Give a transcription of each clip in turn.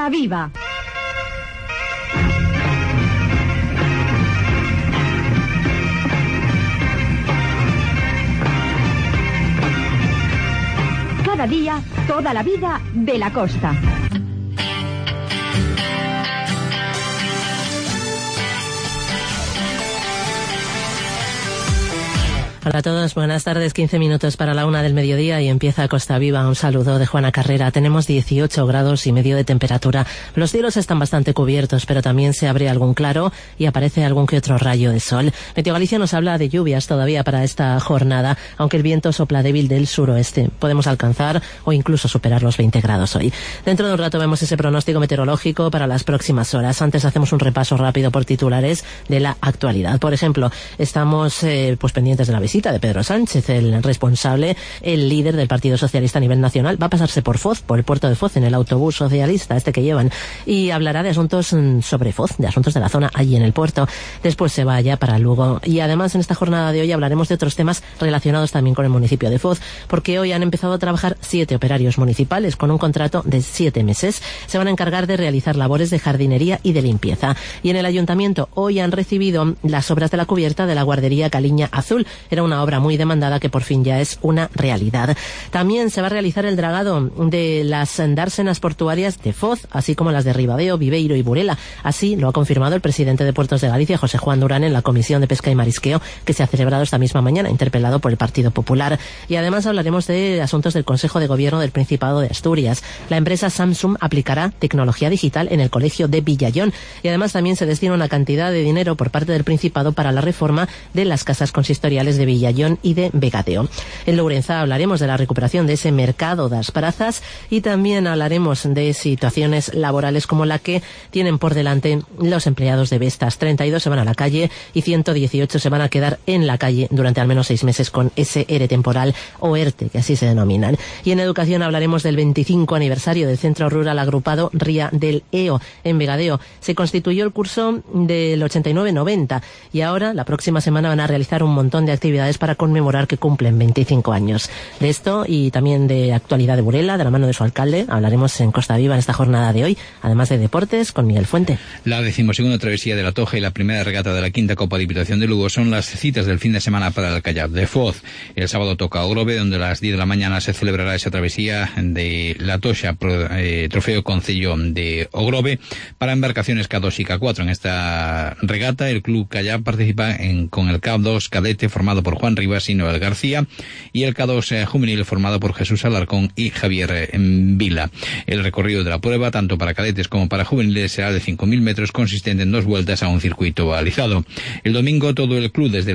Costa Viva. Cada día, toda la vida de la costa. Hola a todos, buenas tardes, 15 minutos para la 1 del mediodía y empieza Costa Viva. Un saludo de Juana Carrera. Tenemos 18 grados y medio de temperatura. Los cielos están bastante cubiertos, pero también se abre algún claro y aparece algún que otro rayo de sol. Meteo Galicia nos habla de lluvias todavía para esta jornada, aunque el viento sopla débil del suroeste. Podemos alcanzar o incluso superar los 20 grados hoy. Dentro de un rato vemos ese pronóstico meteorológico para las próximas horas. Antes hacemos un repaso rápido por titulares de la actualidad. Por ejemplo, estamos pendientes de la visita de Pedro Sánchez, el responsable, el líder del Partido Socialista a nivel nacional. Va a pasarse por Foz, por el puerto de Foz, en el autobús socialista que llevan, y hablará de asuntos sobre Foz, de asuntos de la zona allí en el puerto. Después se va allá para Lugo. Y además en esta jornada de hoy hablaremos de otros temas relacionados también con el municipio de Foz, porque hoy han empezado a trabajar 7 operarios municipales con un contrato de 7 meses. Se van a encargar de realizar labores de jardinería y de limpieza. Y en el ayuntamiento hoy han recibido las obras de la cubierta de la guardería Caliña Azul. Era una obra muy demandada que por fin ya es una realidad. También se va a realizar el dragado de las dársenas portuarias de Foz, así como las de Ribadeo, Viveiro y Burela. Así lo ha confirmado el presidente de Puertos de Galicia, José Juan Durán, en la Comisión de Pesca y Marisqueo, que se ha celebrado esta misma mañana, interpelado por el Partido Popular. Y además hablaremos de asuntos del Consejo de Gobierno del Principado de Asturias. La empresa Samsung aplicará tecnología digital en el colegio de Villallón. Y además también se destina una cantidad de dinero por parte del Principado para la reforma de las casas consistoriales de Villallón y de Vegadeo. En Lourenzá hablaremos de la recuperación de ese mercado das prazas y también hablaremos de situaciones laborales como la que tienen por delante los empleados de Vestas. 32 se van a la calle y 118 se van a quedar en la calle durante al menos 6 meses con ese ERE temporal o ERTE, que así se denominan. Y en educación hablaremos del 25 aniversario del Centro Rural Agrupado Ría del EO en Vegadeo. Se constituyó el curso del 89-90 y ahora la próxima semana van a realizar un montón de actividades para conmemorar que cumplen 25 años. De esto y también de actualidad de Burela, de la mano de su alcalde, hablaremos en Costa Viva en esta jornada de hoy, además de deportes con Miguel Fuente. La 12ª travesía de la Toja y la primera regata de la 5ª Copa Diputación de Lugo son las citas del fin de semana para el kayak de Foz. El sábado toca Ogrove, donde a las 10 de la mañana se celebrará esa travesía de la Toxa, trofeo Concello de Ogrove, para embarcaciones K2 y K4. En esta regata el club kayak participa con el K2 cadete formado por Juan Rivas y Noel García y el K2 juvenil formado por Jesús Alarcón y Javier Vila. El recorrido de la prueba, tanto para cadetes como para juveniles, será de 5.000 metros, consistente en 2 vueltas a un circuito balizado. El domingo todo el club, desde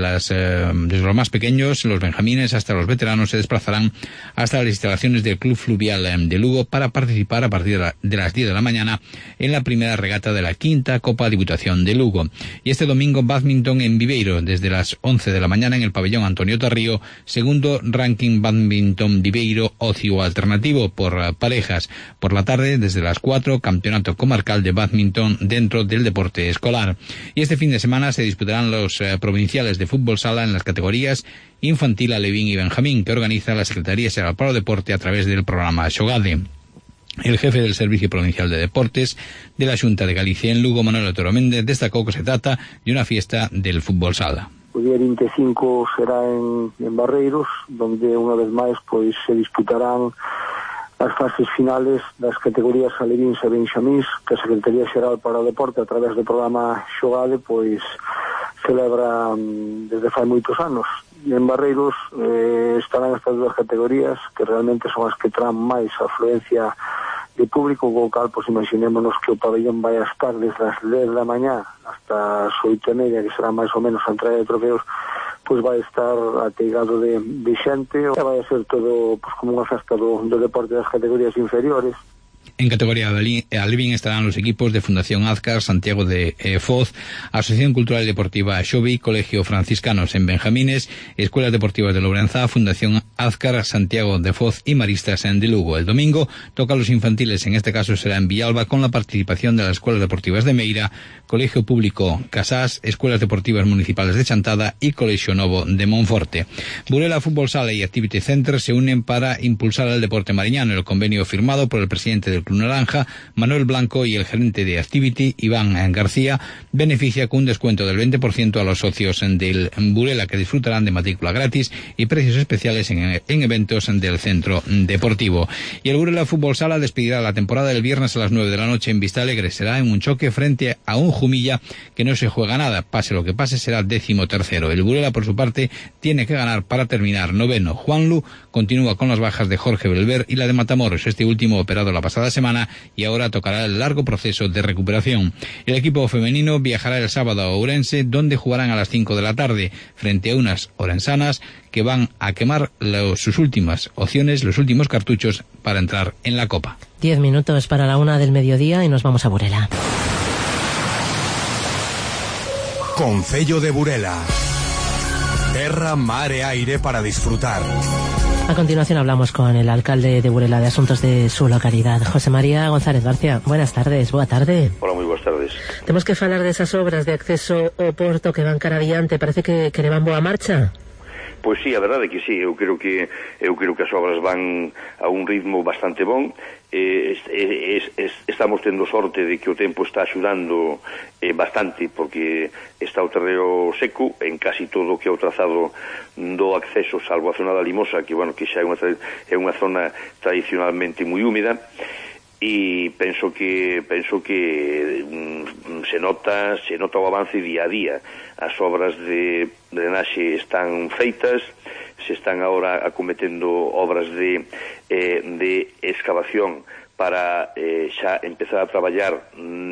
los más pequeños, los benjamines, hasta los veteranos, se desplazarán hasta las instalaciones del Club Fluvial de Lugo para participar a partir de las 10 de la mañana en la primera regata de la 5ª Copa Diputación de Lugo. Y este domingo bádminton en Viveiro, desde las 11 de la mañana en el pabellón Antonio Tarrío, segundo ranking Badminton Viveiro Ocio Alternativo por parejas. Por la tarde, desde las 4, campeonato comarcal de bádminton dentro del deporte escolar. Y este fin de semana se disputarán los provinciales de fútbol sala en las categorías infantil, alevín y benjamín, que organiza la Secretaría Xeral para o Deporte a través del programa Xogade. El jefe del Servicio Provincial de Deportes de la Xunta de Galicia en Lugo, Manuel Otero Méndez, destacó que se trata de una fiesta del fútbol sala. O día 25 será en Barreiros, donde unha vez máis se disputarán as fases finales das categorías alevíns e benxamís, que a Secretaría Xeral para o Deporte a través do programa Xogade celebra desde fai moitos anos. E en Barreiros estarán estas 2 categorías que realmente son as que traen máis afluencia de público, co cal, imaginémonos que o pabellón vai a estar desde as 10 da mañá hasta as 8:30, que será máis ou menos a entrega de trofeos, vai estar ateigado de xente, e vai a ser todo como unha festa do deporte das categorías inferiores. En categoría alevín estarán los equipos de Fundación Azcar, Santiago de Foz, Asociación Cultural y Deportiva Xovi, Colegio Franciscanos en Benjamines, Escuelas Deportivas de Lourenzá, Fundación Azcar, Santiago de Foz y Maristas de Lugo. El domingo toca a los infantiles, en este caso será en Villalba, con la participación de las Escuelas Deportivas de Meira, Colegio Público Casás, Escuelas Deportivas Municipales de Chantada y Colegio Novo de Monforte. Burela Fútbol Sala y Activity Center se unen para impulsar el deporte mariñano. El convenio firmado por el presidente del Club Naranja, Manuel Blanco, y el gerente de Activity, Iván García, beneficia con un descuento del 20% a los socios del Burela, que disfrutarán de matrícula gratis y precios especiales en eventos del centro deportivo. Y el Burela Fútbol Sala despedirá la temporada el viernes a las 9 de la noche en Vistalegre. Será en un choque frente a un Jumilla que no se juega nada. Pase lo que pase, será 13º. El Burela, por su parte, tiene que ganar para terminar noveno. Juanlu continúa con las bajas de Jorge Belver y la de Matamoros, este último operado la pasada semana, y ahora tocará el largo proceso de recuperación. El equipo femenino viajará el sábado a Ourense, donde jugarán a las 5 de la tarde frente a unas orensanas que van a quemar sus últimas opciones, los últimos cartuchos para entrar en la Copa. 10 minutos para la 1 del mediodía y nos vamos a Burela. Concello de Burela. Terra, mar e aire para disfrutar. A continuación hablamos con el alcalde de Burela de asuntos de su localidad, José María González García. Buenas tardes, boa tarde. Hola, moi boas tardes. Temos que falar desas obras de acceso ao porto que van cara adiante. Parece que le van boa marcha. Pois sí, a verdade é que sí, eu creo que as obras van a un ritmo bastante bon. Estamos tendo sorte de que o tempo está axudando bastante, porque está o terreo seco en casi todo o que é o trazado do acceso, salvo a zona da Limosa, que xa é unha zona tradicionalmente moi húmeda. E penso que se nota o avance día a día. As obras de drenaxe están feitas, se están agora acometendo obras de excavación para xa empezar a traballar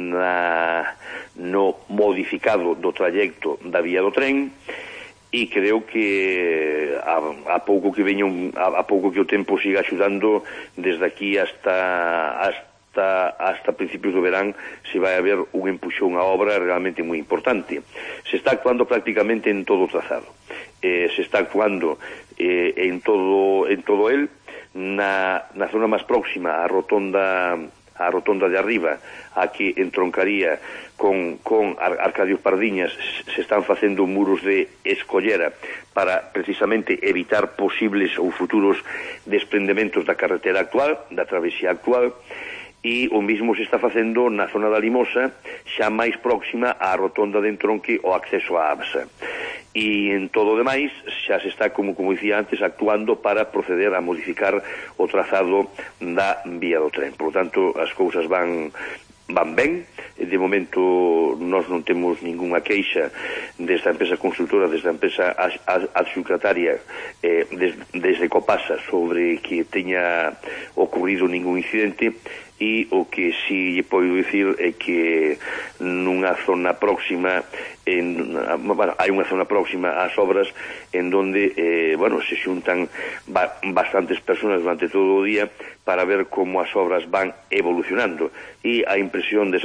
no modificado do trayecto da vía do tren. E creo que a pouco que o tempo siga axudando, desde aquí hasta principios do verán se vai haber un empuxón a obra realmente moi importante. Se está actuando prácticamente en todo o trazado, se está actuando en todo el, na zona máis próxima a rotonda de arriba, a que entroncaría con Arcadio Pardiñas, se están facendo muros de escollera para precisamente evitar posibles ou futuros desprendementos da carretera actual, da travesía actual. E o mismo se está facendo na zona da Limosa, xa máis próxima á rotonda de entronque ao acceso á ABSA. E en todo o demais xa se está, como dicía antes, actuando para proceder a modificar o trazado da vía do tren. Por lo tanto, as cousas van ben. De momento nós non temos ningunha queixa desta empresa constructora, desta empresa adxudicataria, desde Copasa, sobre que teña ocurrido ningún incidente. E o que si lle podo dicir é que nunha zona próxima hai unha zona próxima ás obras en donde se xuntan bastantes personas durante todo o día para ver como as obras van evolucionando, e a impresión de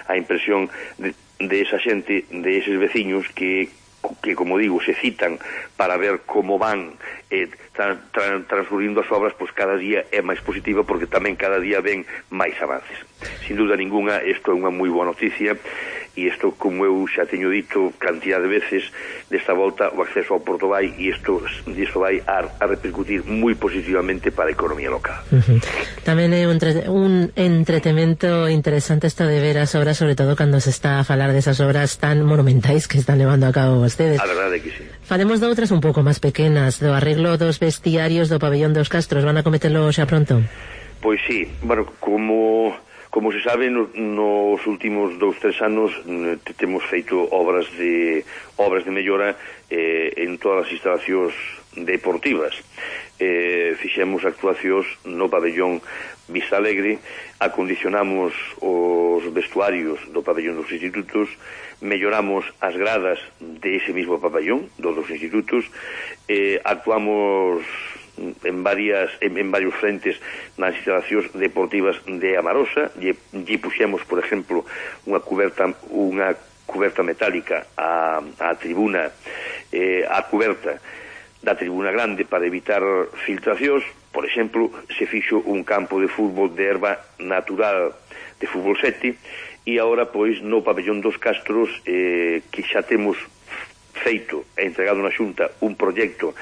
esa xente, de eses veciños que como digo, se citan para ver como van transcurrindo as obras, pois cada día é máis positiva, porque tamén cada día ven máis avances. Sin dúda ninguna, isto é unha moi boa noticia, e isto, como eu xa teño dito cantidad de veces, desta volta o acceso ao Porto vai, e isto vai a repercutir moi positivamente para a economía local. Tamén é un entretemento interesante isto de ver as obras, sobre todo cando se está a falar desas obras tan monumentais que están levando a cabo vostedes. A verdade é que sí. Falemos de outras un pouco máis pequenas, do arreglo dos vestiarios do pabellón dos Castros. Van a cometelo xa pronto? Pois sí, como se sabe, nos últimos 2-3 anos temos feito obras de mellora en todas as instalacións deportivas. Fixemos actuacións no pabellón Vistalegre, acondicionamos os vestuarios do pabellón dos institutos, melloramos as gradas de ese mismo pabellón dos institutos, actuamos en varios frentes nas instalacións deportivas de Amarosa, lle puxemos, por exemplo, unha cuberta metálica á tribuna, a cuberta da tribuna grande para evitar filtracións. Por exemplo, se fixo un campo de fútbol de erva natural de fútbol 7, e agora, pois, no pabellón dos Castros, que xa temos feito e entregado na Xunta un proxecto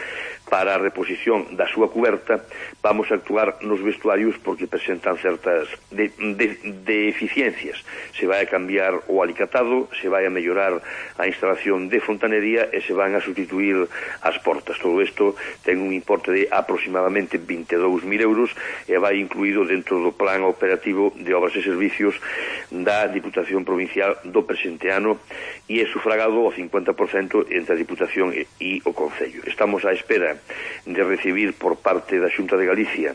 para a reposición da súa cuberta, vamos a actuar nos vestuarios porque presentan certas deficiencias. Se vai a cambiar o alicatado, se vai a mellorar a instalación de fontanería e se van a sustituir as portas. Todo isto ten un importe de aproximadamente 22.000 euros e vai incluído dentro do plan operativo de obras e servicios da Diputación Provincial do presente ano e é sufragado ao 50% entre a Diputación e o Concello. Estamos á espera de recibir por parte da Xunta de Galicia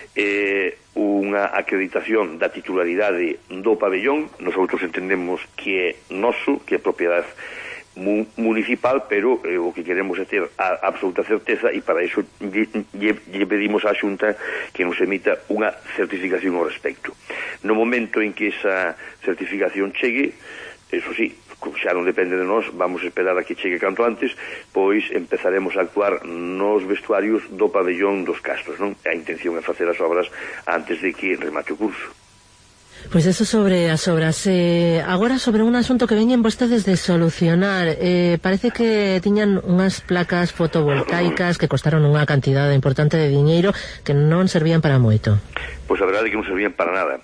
unha acreditación da titularidade do pabellón. Nosotros entendemos que é noso, que é propiedade municipal, pero o que queremos é ter a absoluta certeza e para iso lle pedimos á Xunta que nos emita unha certificación ao respecto. No momento en que esa certificación chegue, eso sí, xa non depende de nós, vamos a esperar a que chegue canto antes, pois empezaremos a actuar nos vestuarios do pabellón dos Castros, non? A intención é facer as obras antes de que remate o curso. Pois eso sobre as obras. Agora sobre un asunto que veñen vostedes de solucionar. Parece que tiñan unhas placas fotovoltaicas que costaron unha cantidade importante de diñeiro que non servían para moito. Pois a verdade é que non servían para nada.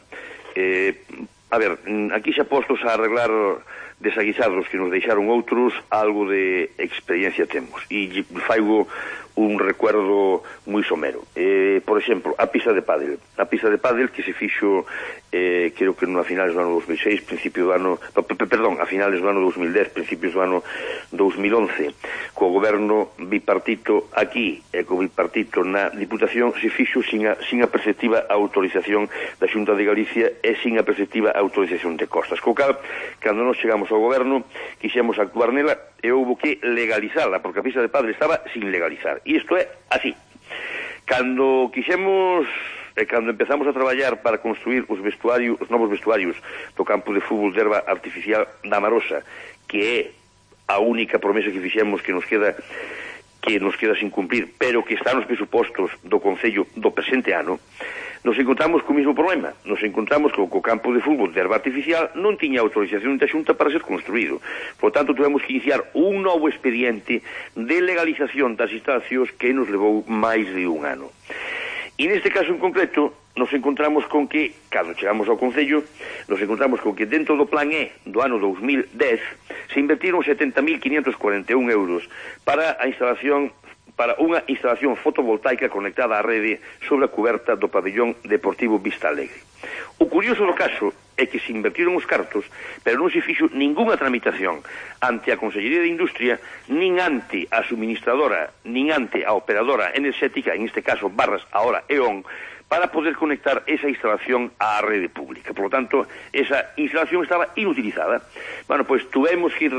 A ver, aquí xa postos a arreglar desaguisados que nos deixaron outros, algo de experiencia temos. E faigo un recuerdo moi somero. Por exemplo, a pista de pádel. A pista de pádel que se fixo, creo que a finales do ano 2006, principio do ano... Perdón, a finales do ano 2010, principios do ano 2011, co goberno bipartito aquí e co bipartito na Diputación, se fixo sin a perceptiva autorización da Xunta de Galicia e sin a perceptiva autorización de Costas. Co cal, cando nos chegamos ao goberno, quixemos actuar nela e houve que legalizarla, porque a pista de pádel estaba sin legalizar. E isto é así. Cando quixemos cando empezamos a traballar para construir os novos vestuarios do campo de fútbol de herba artificial da Marosa, que é a única promesa que fixemos que nos queda sin cumprir, pero que está nos presupostos do Concello do presente ano, nos encontramos co mesmo problema. Nos encontramos que o campo de fútbol de herba artificial non tiña autorización da Xunta para ser construído. Por tanto, tuvemos que iniciar un novo expediente de legalización das instalacións que nos levou máis de un ano. E neste caso en concreto, nos encontramos con que, cando chegamos ao Concello, nos encontramos con que dentro do plan E do ano 2010 se invertiron 70.541 euros para unha instalación fotovoltaica conectada á rede sobre a cuberta do pabellón deportivo Vista Alegre. O curioso do caso é que se invertiron os cartos, pero non se fixo ningunha tramitación ante a Consellería de Industria, nin ante a suministradora, nin ante a operadora enerxética, en este caso Barras, ahora E.ON, para poder conectar esa instalación á rede pública. Por lo tanto, esa instalación estaba inutilizada. Bueno, pois tuvemos que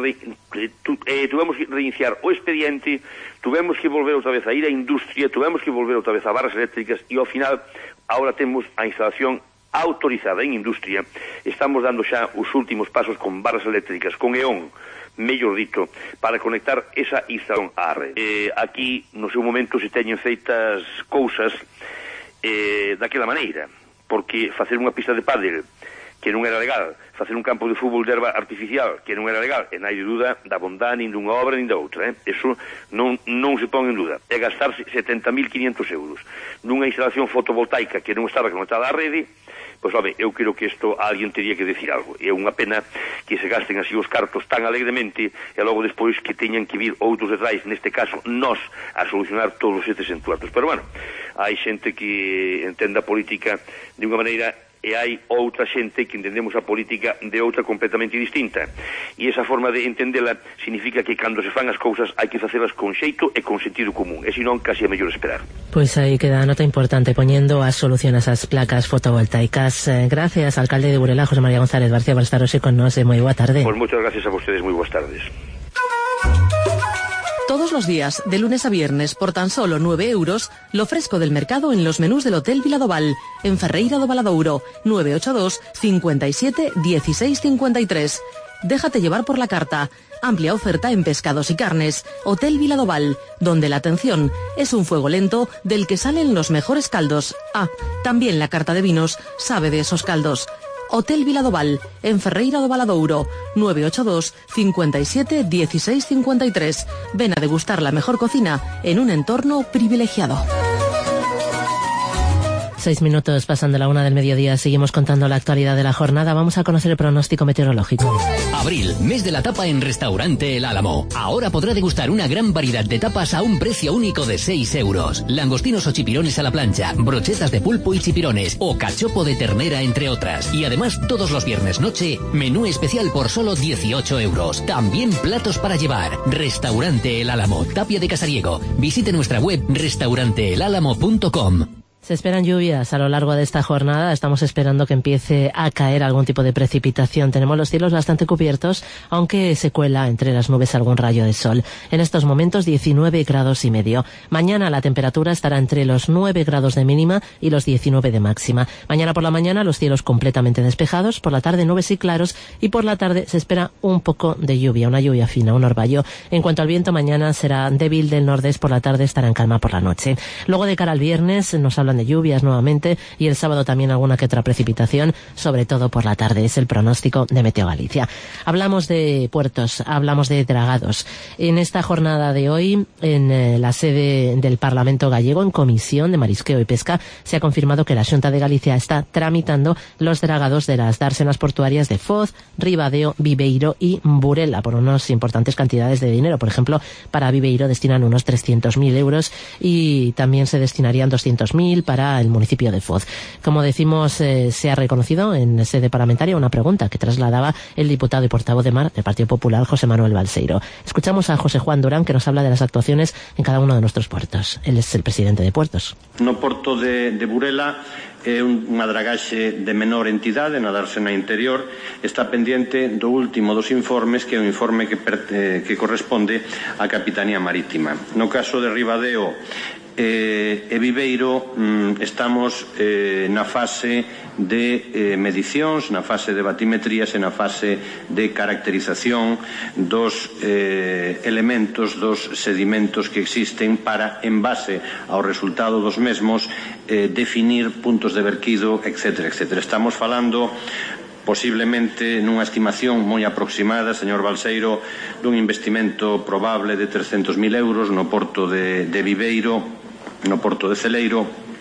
reiniciar o expediente, tuvemos que volver outra vez a ir a industria, tuvemos que volver outra vez a barras eléctricas e ao final, ahora temos a instalación autorizada en industria. Estamos dando xa os últimos pasos con barras eléctricas, con E.ON, mellor dito, para conectar esa instalación á rede. Aquí, no seu momento, se teñen feitas cousas daquela maneira, porque facer unha pista de pádel que non era legal, facer un campo de fútbol de herba artificial que non era legal, e non hai dúda da bondade nin dunha obra nin da outra, eso non se pon en dúda. É gastarse 70.500 euros nunha instalación fotovoltaica que non estaba conectada á rede. Pois, home, eu creo que isto alguén teria que decir algo. É unha pena que se gasten así os cartos tan alegremente e logo despois que teñan que vir outros detrás, neste caso, nós, a solucionar todos estes entuertos. Pero, bueno, hai xente que entende a política de unha maneira e hai outra xente que entendemos a política de outra completamente distinta. E esa forma de entendela significa que cando se fan as cousas hai que facelas con xeito e con sentido común, e senón casi é mellor esperar. Pois aí queda a nota importante poñendo as soluciones ás placas fotovoltaicas. Gracias, alcalde de Burela, José María González García, por estar hoxe con nós e moi boa tarde. Pois moitas gracias a vostedes, moi boas tardes. Todos los días, de lunes a viernes, por tan solo 9 euros, lo fresco del mercado en los menús del Hotel Viladoval, en Ferreira do Valadouro, 982 57 16 53. Déjate llevar por la carta. Amplia oferta en pescados y carnes. Hotel Viladoval, donde la atención es un fuego lento del que salen los mejores caldos. Ah, también la carta de vinos sabe de esos caldos. Hotel Viladoval, en Ferreira do Valadouro, 982 57 16 53. Ven a degustar la mejor cocina en un entorno privilegiado. 6 minutos pasan de la 1 del mediodía. Seguimos contando la actualidad de la jornada. Vamos a conocer el pronóstico meteorológico. Abril, mes de la tapa en Restaurante El Álamo. Ahora podrá degustar una gran variedad de tapas a un precio único de 6 euros. Langostinos o chipirones a la plancha, brochetas de pulpo y chipirones o cachopo de ternera, entre otras. Y además, todos los viernes noche, menú especial por solo 18 euros. También platos para llevar. Restaurante El Álamo, Tapia de Casariego. Visite nuestra web restauranteelálamo.com. Se esperan lluvias a lo largo de esta jornada. Estamos esperando que empiece a caer algún tipo de precipitación. Tenemos los cielos bastante cubiertos, aunque se cuela entre las nubes algún rayo de sol. En estos momentos 19 grados y medio. Mañana la temperatura estará entre los 9 grados de mínima y los 19 de máxima. Mañana por la mañana los cielos completamente despejados, por la tarde nubes y claros, y por la tarde se espera un poco de lluvia, una lluvia fina, un orvallo. En cuanto al viento, mañana será débil del nordeste, por la tarde estará en calma por la noche. Luego, de cara al viernes, nos hablan de lluvias nuevamente, y el sábado también alguna que otra precipitación, sobre todo por la tarde. Es el pronóstico de Meteo Galicia. Hablamos de puertos, hablamos de dragados. En esta jornada de hoy, en la sede del Parlamento gallego, en Comisión de Marisqueo y Pesca, se ha confirmado que la Xunta de Galicia está tramitando los dragados de las dársenas portuarias de Foz, Ribadeo, Viveiro y Burela por unas importantes cantidades de dinero. Por ejemplo, para Viveiro destinan unos 300.000 euros y también se destinarían 200.000 para el municipio de Foz. Como decimos, se ha reconocido en sede parlamentaria una pregunta que trasladaba el diputado y portavoz de Mar del Partido Popular, José Manuel Balseiro. Escuchamos a José Juan Durán, que nos habla de las actuaciones en cada uno de nuestros puertos. Él es el presidente de Puertos. No porto de Burela é unha dragaxe de menor entidade na dársena interior, está pendiente do último dos informes, que é un informe que corresponde á Capitanía Marítima. No caso de Ribadeo e Viveiro estamos na fase de medicións, na fase de batimetrías e na fase de caracterización dos elementos, dos sedimentos que existen para, en base ao resultado dos mesmos, definir puntos de verquido, etc. Estamos falando posiblemente nunha estimación moi aproximada, señor Balseiro, dun investimento probable de 300.000 euros no porto de Viveiro, no porto de Celeiro,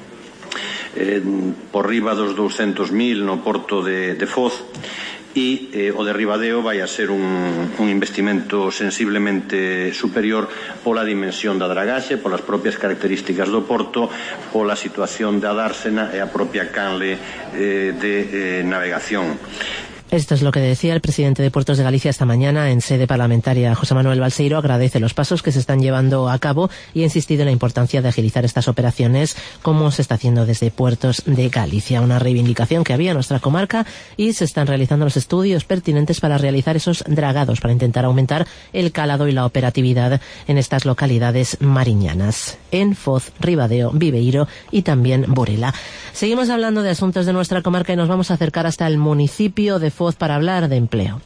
por riba dos 200.000 no porto de Foz, e o de Ribadeo vai a ser un investimento sensiblemente superior pola dimensión da dragaxe, polas propias características do porto, pola situación da dársena e a propia canle de navegación. Esto es lo que decía el presidente de Puertos de Galicia esta mañana en sede parlamentaria. José Manuel Balseiro agradece los pasos que se están llevando a cabo y ha insistido en la importancia de agilizar estas operaciones, como se está haciendo desde Puertos de Galicia. Una reivindicación que había en nuestra comarca, y se están realizando los estudios pertinentes para realizar esos dragados, para intentar aumentar el calado y la operatividad en estas localidades mariñanas, en Foz, Ribadeo, Viveiro y también Burela. Seguimos hablando de asuntos de nuestra comarca y nos vamos a acercar hasta el municipio de Foz para hablar de empleo.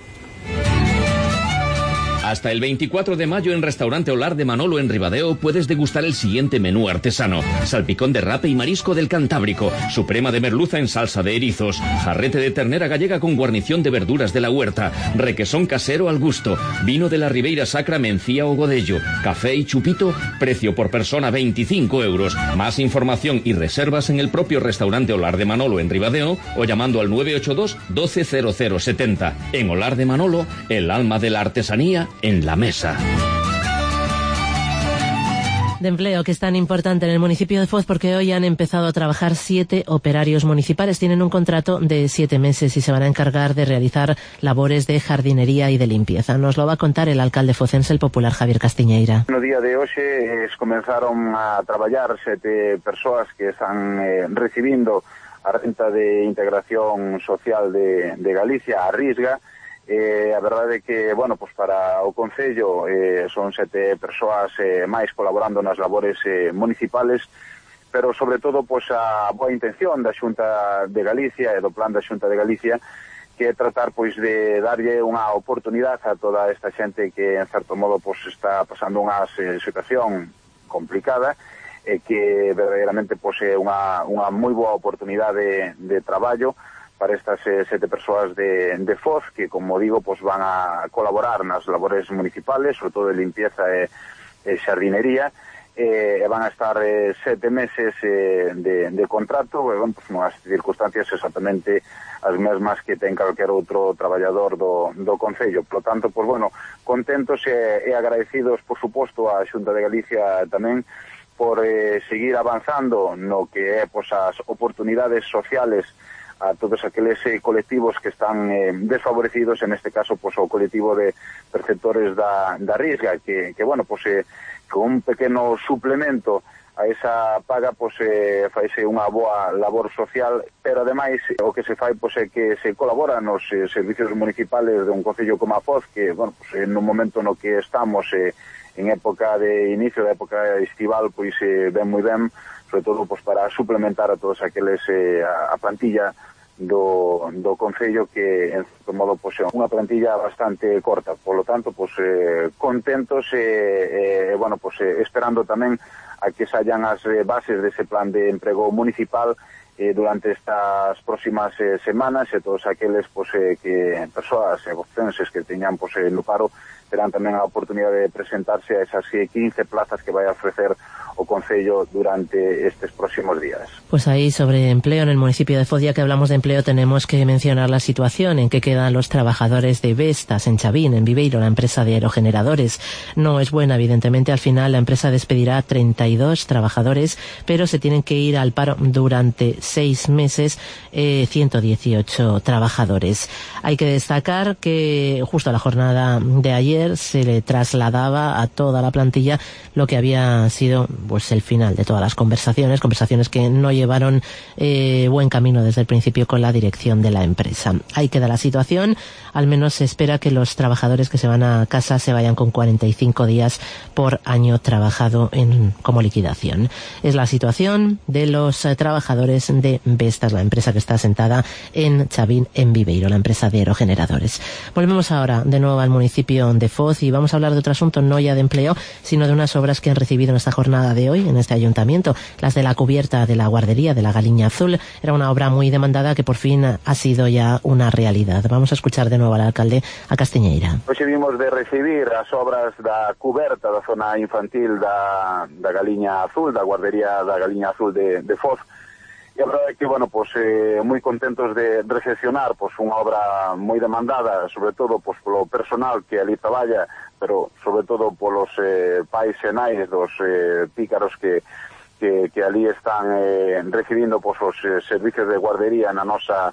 Hasta el 24 de mayo en Restaurante Olar de Manolo en Ribadeo puedes degustar el siguiente menú artesano: salpicón de rape y marisco del Cantábrico, suprema de merluza en salsa de erizos, jarrete de ternera gallega con guarnición de verduras de la huerta, requesón casero al gusto, vino de la Ribeira Sacra, mencía o godello, café y chupito, precio por persona 25 euros. Más información y reservas en el propio Restaurante Olar de Manolo en Ribadeo o llamando al 982 120070. En Olar de Manolo, el alma de la artesanía en la mesa. De empleo, que es tan importante en el municipio de Foz, porque hoy han empezado a trabajar 7 operarios municipales. Tienen un contrato de 7 meses y se van a encargar de realizar labores de jardinería y de limpieza. Nos lo va a contar el alcalde focense, el popular Javier Castiñeira. No día de hoxe comenzaron a traballar 7 persoas que están recibindo a renta de integración social de Galicia, a Risga. A verdade é que, bueno, pues para o Concello son 7 persoas máis colaborando nas labores municipales, pero sobre todo pues a boa intención da Xunta de Galicia e do plan da Xunta de Galicia, que é tratar pois de darlle unha oportunidade a toda esta xente que en certo modo pues está pasando unha situación complicada, e que verdadeiramente pues é unha moi boa oportunidade de traballo para estas 7 persoas de Foz, que, como digo, pues van a colaborar nas labores municipales, sobre todo de limpieza e xardinería, e van a estar 7 meses de contrato, e, bueno, pues, unhas circunstancias exactamente as mesmas que ten calquer outro traballador do Concello. Por lo tanto, pues, bueno, contentos e agradecidos, por suposto, á Xunta de Galicia tamén por seguir avanzando no que é, pues, as oportunidades sociales a todos aqueles colectivos que están desfavorecidos, en este caso, pues, o colectivo de perceptores da Risga, que bueno, pues, con un pequeno suplemento a esa paga, pues, faise unha boa labor social, pero ademais o que se fai, pues, é que se colabora nos servicios municipales de un concello como a Foz, que, bueno, pues, en un momento no que estamos en época de inicio da época estival, pois ben moi ben, sobre todo, pues, para suplementar a todos aqueles a plantilla do concello, que en certo modo, pues, é unha plantilla bastante corta. Por lo tanto, pues, contentos bueno, pues, esperando tamén a que sallan as bases dese plan de emprego municipal durante estas próximas semanas, e todos aqueles, pues, que persoas vocenses que teñan, pues, no paro terán tamén a oportunidade de presentarse a esas 15 plazas que vai a ofrecer o Concello durante estes próximos días. Pues ahí, sobre empleo en el municipio de Foz, ya que hablamos de empleo, tenemos que mencionar la situación en que quedan los trabajadores de Vestas en Chavín, en Viveiro, la empresa de aerogeneradores. No es buena, evidentemente. Al final la empresa despedirá 32 trabajadores, pero se tienen que ir al paro durante 6 meses 118 trabajadores. Hay que destacar que justo a la jornada de ayer se le trasladaba a toda la plantilla lo que había sido, pues, el final de todas las conversaciones que no llevaron buen camino desde el principio con la dirección de la empresa. Ahí queda la situación. Al menos se espera que los trabajadores que se van a casa se vayan con 45 días por año trabajado como liquidación. Es la situación de los trabajadores de Vestas, la empresa que está asentada en Chavín, en Viveiro, la empresa de aerogeneradores. Volvemos ahora de nuevo al municipio de Foz y vamos a hablar de otro asunto, no ya de empleo, sino de unas obras que han recibido en esta jornada de hoy en este ayuntamiento, las de la cubierta de la guardería de la Galiña Azul. Era una obra muy demandada que por fin ha sido ya una realidad. Vamos a escuchar de nuevo al alcalde, a Castiñeira. Hoxe vimos de recibir as obras da cuberta da zona infantil da Galiña Azul, da guardería da Galiña Azul de Foz. E a verdade é que, bueno, pues, moi contentos de recepcionar, pues, unha obra moi demandada, sobre todo, pues, polo personal que ali traballa, pero sobre todo polos pais e nais dos pícaros que ali están recibindo, pues, os servicios de guardería na nosa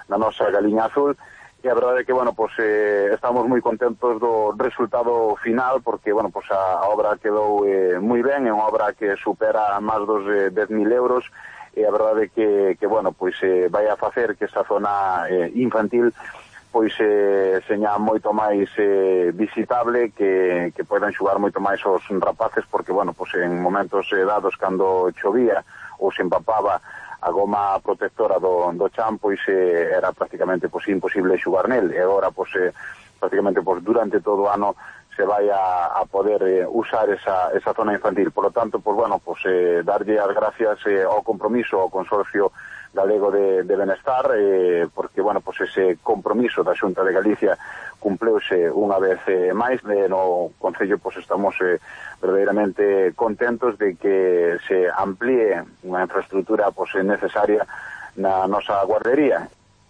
Galiña Azul. E a verdade é que, bueno, pues, estamos moi contentos do resultado final, porque, bueno, pues, a obra quedou moi ben, é unha obra que supera máis dos 10.000 euros, e a verdade é que bueno, pois vai a facer que esa zona infantil pois seña moito máis visitable, que poden xogar moito máis os rapaces, porque, bueno, pois en momentos dados, cando chovía ou se empapaba a goma protectora do chan, pois era prácticamente pois imposible xogar nel, e agora pois prácticamente pois durante todo o ano se vai a poder usar esa zona infantil. Por lo tanto, pues, bueno, pues, darlle as gracias ao compromiso ao Consorcio Galego de Benestar, porque, bueno, pues, ese compromiso da Xunta de Galicia cumpleuse unha vez máis. No Concello, pues, estamos verdadeiramente contentos de que se amplíe unha infraestructura, pues, necesaria na nosa guardería.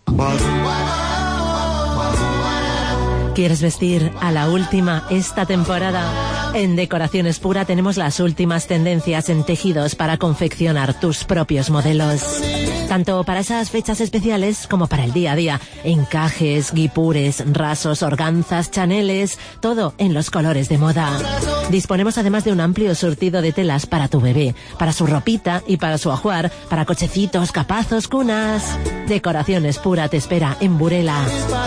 ¿Quieres vestir a la última esta temporada? En Decoraciones Pura tenemos las últimas tendencias en tejidos para confeccionar tus propios modelos. Tanto para esas fechas especiales como para el día a día. Encajes, guipures, rasos, organzas, chaneles, todo en los colores de moda. Disponemos además de un amplio surtido de telas para tu bebé, para su ropita y para su ajuar, para cochecitos, capazos, cunas. Decoraciones Pura te espera en Burela.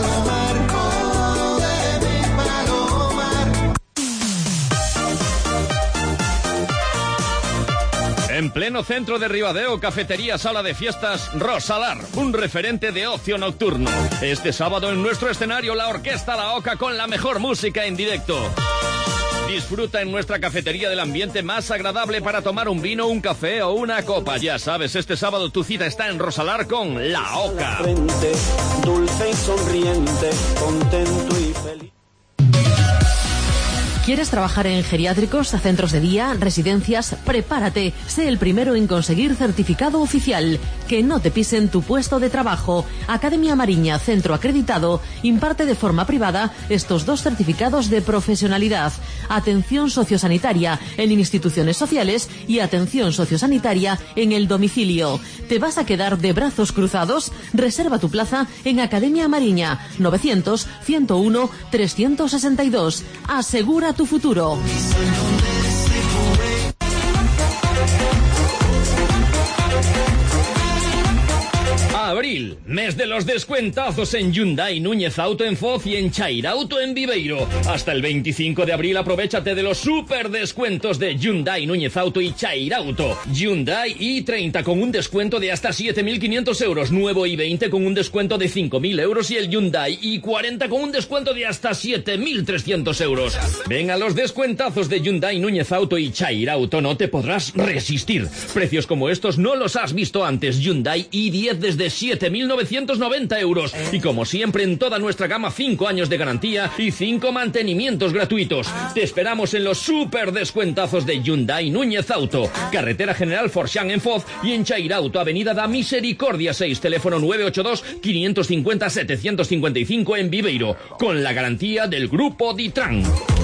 En pleno centro de Ribadeo, cafetería Sala de Fiestas Rosalar, un referente de ocio nocturno. Este sábado en nuestro escenario la Orquesta La Oca con la mejor música en directo. Disfruta en nuestra cafetería del ambiente más agradable para tomar un vino, un café o una copa. Ya sabes, este sábado tu cita está en Rosalar con La Oca. Dulce y sonriente, contento y feliz. ¿Quieres trabajar en geriátricos, centros de día, residencias? Prepárate. Sé el primero en conseguir certificado oficial. Que no te pisen tu puesto de trabajo. Academia Mariña, centro acreditado, imparte de forma privada estos 2 certificados de profesionalidad. Atención sociosanitaria en instituciones sociales y atención sociosanitaria en el domicilio. ¿Te vas a quedar de brazos cruzados? Reserva tu plaza en Academia Mariña, 900-101-362. Asegura tu futuro. Abril, mes de los descuentazos en Hyundai Núñez Auto en Foz y en Chairauto en Viveiro. Hasta el 25 de abril aprovéchate de los super descuentos de Hyundai Núñez Auto y Chairauto. Hyundai i30 con un descuento de hasta 7.500 euros, nuevo i20 con un descuento de 5.000 euros y el Hyundai i40 con un descuento de hasta 7.300 euros. Ven a los descuentazos de Hyundai Núñez Auto y Chairauto, no te podrás resistir. Precios como estos no los has visto antes. Hyundai i10 desde 7.990 euros. Y como siempre en toda nuestra gama 5 años de garantía y 5 mantenimientos gratuitos. Te esperamos en los super descuentazos de Hyundai Núñez Auto. Carretera General Forxán en Foz y en Chairauto, Avenida da Misericordia 6, teléfono 982-550-755 en Viveiro. Con la garantía del Grupo Ditran.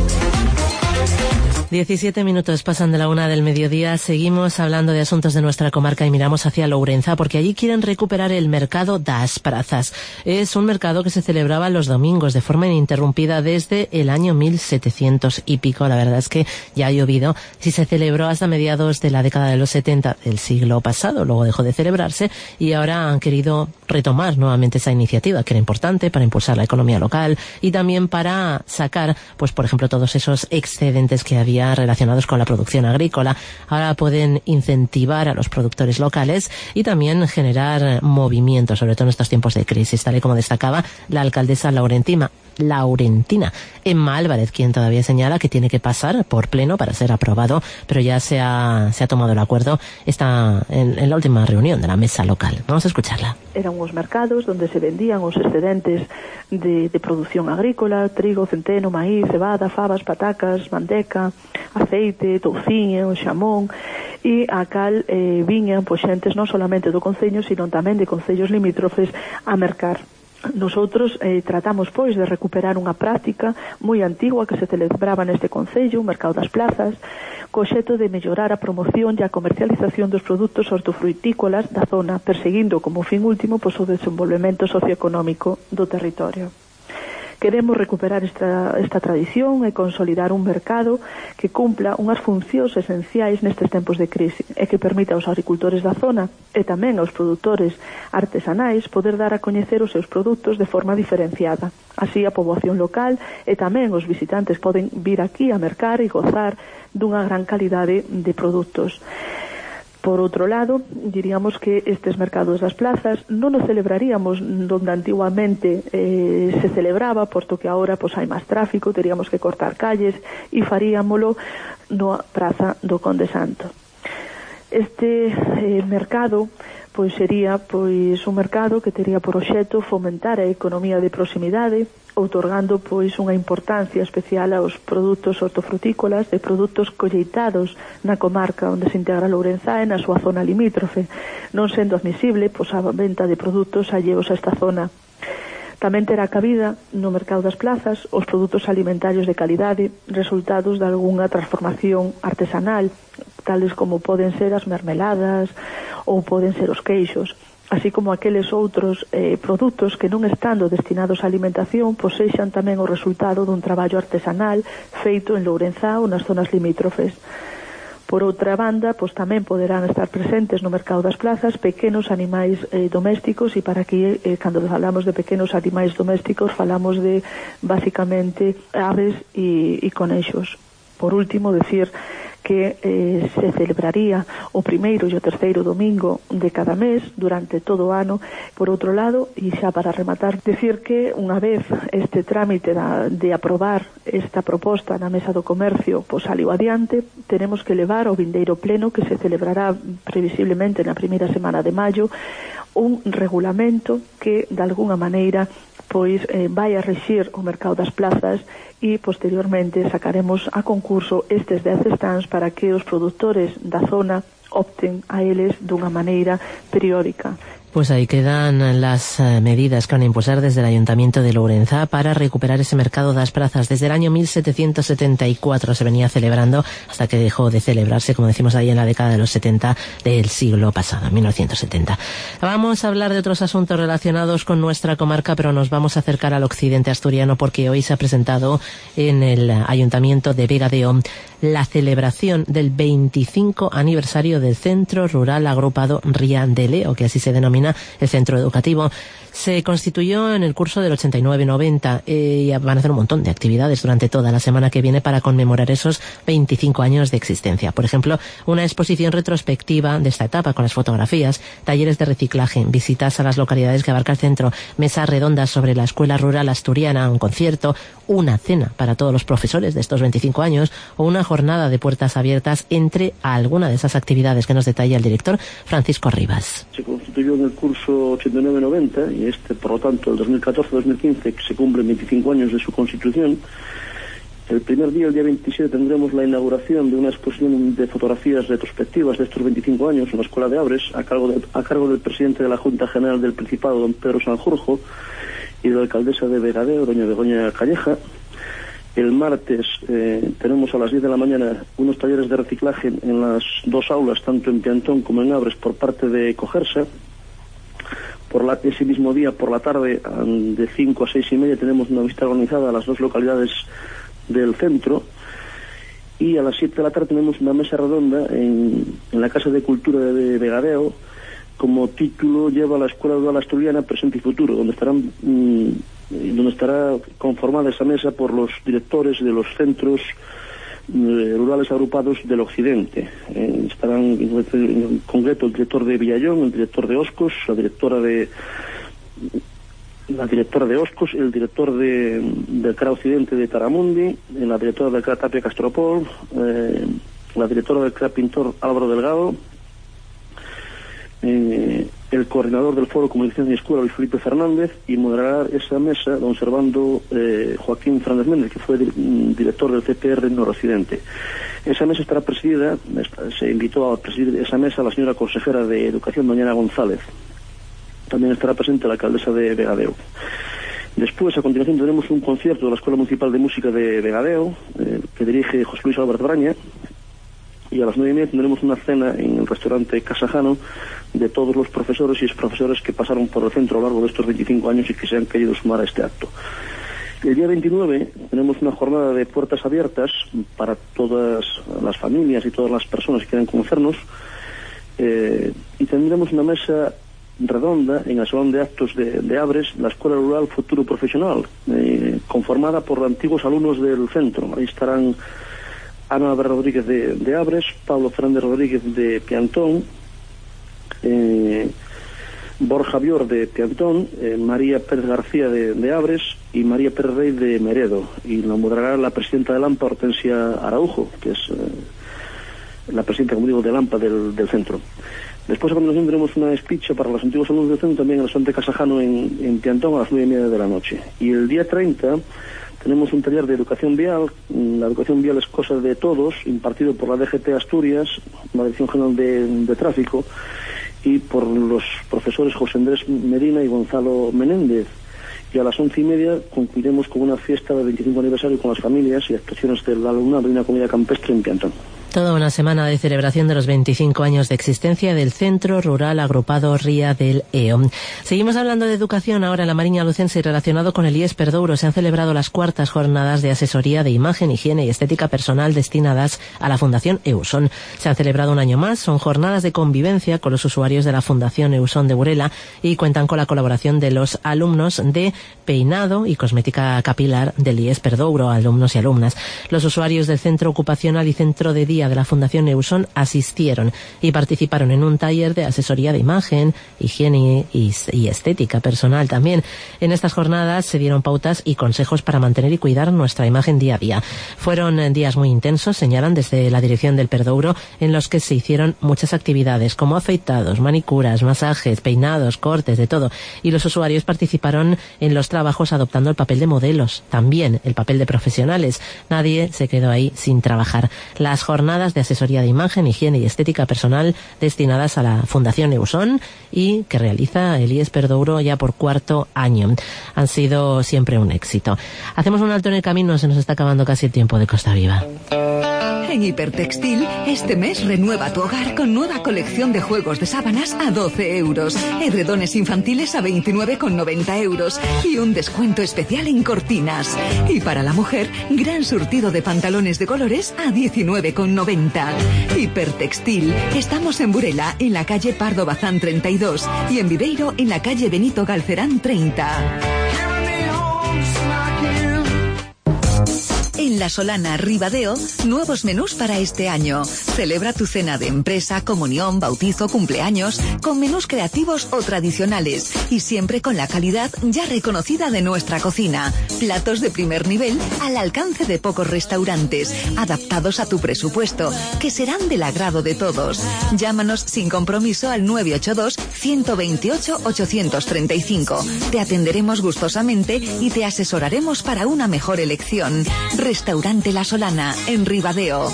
17 minutos pasan de la 1 del mediodía. Seguimos hablando de asuntos de nuestra comarca y miramos hacia Lourenza porque allí quieren recuperar el mercado das Prazas. Es un mercado que se celebraba los domingos de forma ininterrumpida desde el año 1700 y pico. La verdad es que ya ha llovido. Sí, se celebró hasta mediados de la década de los 70 del siglo pasado. Luego dejó de celebrarse y ahora han querido retomar nuevamente esa iniciativa que era importante para impulsar la economía local y también para sacar, pues por ejemplo, todos esos excedentes que había relacionados con la producción agrícola. Ahora pueden incentivar a los productores locales y también generar movimiento, sobre todo en estos tiempos de crisis, tal y como destacaba la alcaldesa laurentina Emma Álvarez, quien todavía señala que tiene que pasar por pleno para ser aprobado, pero ya se ha tomado el acuerdo. Está en la última reunión de la mesa local. Vamos a escucharla. Eran unos mercados donde se vendían los excedentes de producción agrícola, trigo, centeno, maíz, cebada, fabas, patacas, manteca, aceite, touciño, xamón, e a cal viñan pois xentes non solamente do concello, sino tamén de concellos limítrofes a mercar. Nosotros tratamos pois de recuperar unha práctica moi antigua que se celebraba neste concello, o mercado das plazas, co xeito de mellorar a promoción e a comercialización dos produtos hortofrutícolas da zona, perseguindo como fin último pois o desenvolvemento socioeconómico do territorio. Queremos recuperar esta tradición e consolidar un mercado que cumpla unhas funcións esenciais nestes tempos de crise e que permita aos agricultores da zona e tamén aos produtores artesanais poder dar a coñecer os seus produtos de forma diferenciada. Así a poboación local e tamén os visitantes poden vir aquí a mercar e gozar dunha gran calidade de produtos. Por outro lado, diríamos que estes mercados das plazas non os celebraríamos donde antiguamente se celebraba, posto que agora pois hai máis tráfico, teríamos que cortar calles e faríamolo na Praza do Conde Santo. Este mercado pois sería pois un mercado que tería por obxecto fomentar a economía de proximidade, outorgando pois unha importancia especial aos produtos hortofrutícolas e produtos colleitados na comarca onde se integra Lourenza e na súa zona limítrofe, non sendo admisible pois a venta de produtos alleos a esta zona. Tamén terá cabida no mercado das plazas os produtos alimentarios de calidade, resultados de algunha transformación artesanal, tales como poden ser as mermeladas ou poden ser os queixos, así como aqueles outros produtos que non estando destinados á alimentación posexan tamén o resultado dun traballo artesanal feito en Lourenza ou nas zonas limítrofes. Por outra banda, pois tamén poderán estar presentes no mercado das plazas pequenos animais domésticos, e para aquí, cando falamos de pequenos animais domésticos, falamos de, basicamente, aves e conexos. Por último, decir que se celebraría o primeiro e o terceiro domingo de cada mes durante todo o ano. Por outro lado, e xa para rematar, decir que unha vez este trámite de aprobar esta proposta na Mesa do Comercio saliu adiante, tenemos que levar ao vindeiro pleno, que se celebrará previsiblemente na primeira semana de maio, un regulamento que de alguna maneira vai a rexir o mercado das plazas e posteriormente sacaremos a concurso estes 10 stands para que os produtores da zona opten a eles dunha maneira periódica. Pues ahí quedan las medidas que van a impulsar desde el Ayuntamiento de Lourenzá para recuperar ese mercado das prazas. Desde el año 1774 se venía celebrando hasta que dejó de celebrarse, como decimos ahí, en la década de los 70 del siglo pasado, 1970. Vamos a hablar de otros asuntos relacionados con nuestra comarca, pero nos vamos a acercar al occidente asturiano porque hoy se ha presentado en el Ayuntamiento de Vega de O la celebración del 25 aniversario del Centro Rural Agrupado Ría de Leo, que así se denomina el centro educativo. Se constituyó en el curso del 89-90 y van a hacer un montón de actividades durante toda la semana que viene para conmemorar esos 25 años de existencia. Por ejemplo, una exposición retrospectiva de esta etapa con las fotografías, talleres de reciclaje, visitas a las localidades que abarca el centro, mesas redondas sobre la escuela rural asturiana, un concierto, una cena para todos los profesores de estos 25 años o una jornada de puertas abiertas entre alguna de esas actividades que nos detalla el director Francisco Rivas. Se constituyó en el curso 89-90 y por lo tanto, el 2014-2015, que se cumplen 25 años de su constitución. El primer día, el día 27, tendremos la inauguración de una exposición de fotografías retrospectivas de estos 25 años en la Escuela de Abres, a cargo del presidente de la Junta General del Principado, don Pedro Sanjurjo, y de la alcaldesa de Vegadeo, doña Begoña Calleja. El martes tenemos a las 10 de la mañana unos talleres de reciclaje en las dos aulas, tanto en Piantón como en Abres, por parte de Cogersa. Ese mismo día, por la tarde, de 5 a 6 y media, tenemos una visita organizada a las dos localidades del centro. Y a las 7 de la tarde tenemos una mesa redonda en la Casa de Cultura de Vegadeo. Como título lleva la Escuela Rural Asturiana Presente y Futuro, donde estará conformada esa mesa por los directores de los centros rurales agrupados del occidente. Estarán en concreto el director de Villallón, el director de Oscos, la directora de Oscos, el director del CRA Occidente de Taramundi, la directora del CRA Tapia Castropol, la directora del CRA Pintor Álvaro Delgado, el coordinador del Foro Comunicación y Escuela, Luis Felipe Fernández, y moderará esa mesa don Servando Joaquín Fernández Méndez, que fue director del CPR Noroccidente. Esa mesa estará presidida, se invitó a presidir esa mesa a la señora consejera de Educación, doña Ana González. También estará presente la alcaldesa de Vegadeo. Después, a continuación, tenemos un concierto de la Escuela Municipal de Música de Vegadeo, que dirige José Luis Álvarez Braña. Y a las 9:30 tendremos una cena en el restaurante Casajano de todos los profesores y exprofesores que pasaron por el centro a lo largo de estos 25 años y que se han querido sumar a este acto. El día 29 tenemos una jornada de puertas abiertas para todas las familias y todas las personas que quieran conocernos, y tendremos una mesa redonda en el Salón de Actos de Abres, la Escuela Rural Futuro Profesional, conformada por antiguos alumnos del centro. Ahí estarán Ana Rodríguez de Abres, Pablo Fernández Rodríguez de Piantón, Borja Bior de Piantón, María Pérez García de Abres y María Pérez Rey de Meredo. Y lo moderará la presidenta de Lampa, Hortensia Araujo, que es la presidenta, como digo, de Lampa del centro. Después, a continuación, tenemos una espicha para los antiguos alumnos del centro, también en el restaurante Casajano en Piantón, a las 9:30 de la noche. Y el día 30... tenemos un taller de educación vial. La educación vial es cosa de todos, impartido por la DGT Asturias, la Dirección General de Tráfico, y por los profesores José Andrés Medina y Gonzalo Menéndez. Y a las 11:30 concluiremos con una fiesta del 25 aniversario con las familias y actuaciones del alumnado y una comida campestre en Piantón. Toda una semana de celebración de los 25 años de existencia del Centro Rural Agrupado Ría del Eo. Seguimos hablando de educación ahora en la Mariña Lucense y relacionado con el IES Perdouro. Se han celebrado las cuartas jornadas de asesoría de imagen, higiene y estética personal destinadas a la Fundación Eusón. Se han celebrado un año más. Son jornadas de convivencia con los usuarios de la Fundación Eusón de Burela y cuentan con la colaboración de los alumnos de peinado y cosmética capilar del IES Perdouro, alumnos y alumnas. Los usuarios del centro ocupacional y centro de día asesoría de la Fundación Eusón asistieron y participaron en un taller de asesoría de imagen, higiene y estética personal también. En estas jornadas se dieron pautas y consejos para mantener y cuidar nuestra imagen día a día. Fueron días muy intensos, señalan desde la dirección del Perdouro, en los que se hicieron muchas actividades como afeitados, manicuras, masajes, peinados, cortes, de todo. Y los usuarios participaron en los trabajos adoptando el papel de modelos, también el papel de profesionales. Nadie se quedó ahí sin trabajar. Las jornadas de asesoría de imagen, higiene y estética personal destinadas a la Fundación Eusón y que realiza el IES Perdouro ya por 4º año. Han sido siempre un éxito. Hacemos un alto en el camino, se nos está acabando casi el tiempo de Costa Viva. En Hipertextil, este mes renueva tu hogar con nueva colección de juegos de sábanas a 12 euros, edredones infantiles a 29,90 euros y un descuento especial en cortinas. Y para la mujer, gran surtido de pantalones de colores a 19,90. Hipertextil, estamos en Burela, en la calle Pardo Bazán 32 y en Viveiro, en la calle Benito Galcerán 30. En La Solana, Ribadeo, nuevos menús para este año. Celebra tu cena de empresa, comunión, bautizo, cumpleaños, con menús creativos o tradicionales y siempre con la calidad ya reconocida de nuestra cocina. Platos de primer nivel al alcance de pocos restaurantes, adaptados a tu presupuesto, que serán del agrado de todos. Llámanos sin compromiso al 982-128-835. Te atenderemos gustosamente y te asesoraremos para una mejor elección. Restaurante La Solana, en Ribadeo.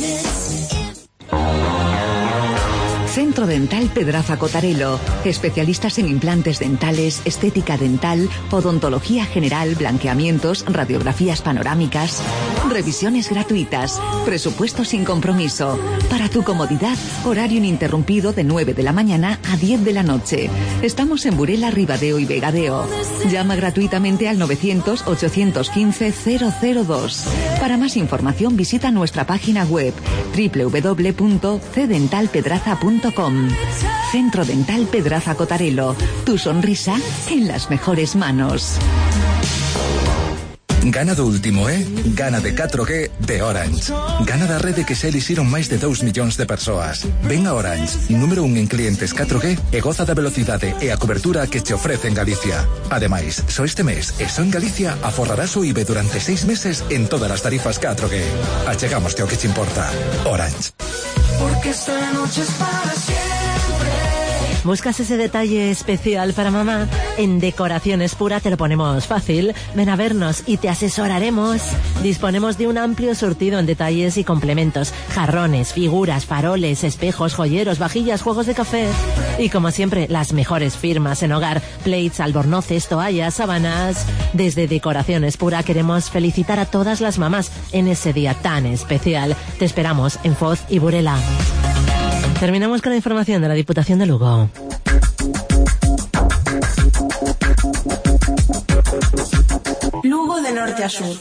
Centro Dental Pedraza Cotarelo. Especialistas en implantes dentales, estética dental, odontología general, blanqueamientos, radiografías panorámicas. Revisiones gratuitas. Presupuesto sin compromiso. Para tu comodidad, horario ininterrumpido de 9 de la mañana a 10 de la noche. Estamos en Burela, Ribadeo y Vegadeo. Llama gratuitamente al 900-815-002. Para más información visita nuestra página web www.cdentalpedraza.com. Centro Dental Pedraza Cotarelo. Tu sonrisa en las mejores manos. Gana do último, Gana de 4G de Orange. Gana da rede que xa elixiron máis de 2 millóns de persoas. Ven a Orange, número 1 en clientes 4G e goza da velocidade e a cobertura que te ofrece en Galicia. Ademais, só este mes e só en Galicia aforrarás o IBE durante 6 meses en todas as tarifas 4G. Achegámoste ao que te importa. Orange. Porque esta noche es para siempre. ¿Buscas ese detalle especial para mamá? En Decoraciones Pura te lo ponemos fácil. Ven a vernos y te asesoraremos. Disponemos de un amplio surtido en detalles y complementos. Jarrones, figuras, faroles, espejos, joyeros, vajillas, juegos de café. Y como siempre, las mejores firmas en hogar. Plates, albornoces, toallas, sábanas. Desde Decoraciones Pura queremos felicitar a todas las mamás en ese día tan especial. Te esperamos en Foz y Burela. Terminamos con la información de la Diputación de Lugo. Lugo de norte a sur.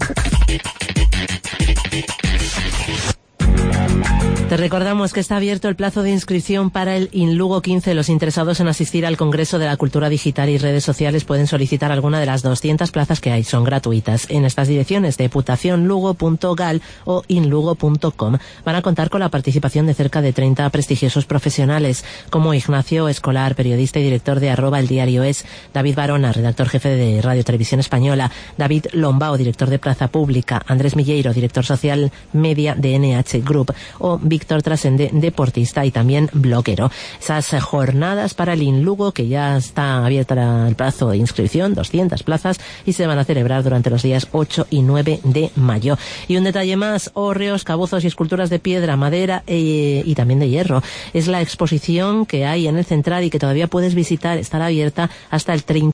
Te recordamos que está abierto el plazo de inscripción para el InLugo 15. Los interesados en asistir al Congreso de la Cultura Digital y Redes Sociales pueden solicitar alguna de las 200 plazas que hay. Son gratuitas. En estas direcciones, diputacionlugo.gal o inlugo.com, van a contar con la participación de cerca de 30 prestigiosos profesionales, como Ignacio Escolar, periodista y director de @El Diario Es, David Barona, redactor jefe de Radio Televisión Española, David Lombao, director de Plaza Pública, Andrés Milleiro, director social media de NH Group, o Víctor Trasende, deportista y también bloguero. Esas jornadas para el InLugo, que ya está abierta el plazo de inscripción, 200 plazas, y se van a celebrar durante los días 8 y 9 de mayo. Y un detalle más: hórreos, cabozos y esculturas de piedra, madera y también de hierro. Es la exposición que hay en el Central y que todavía puedes visitar. Estará abierta hasta el 30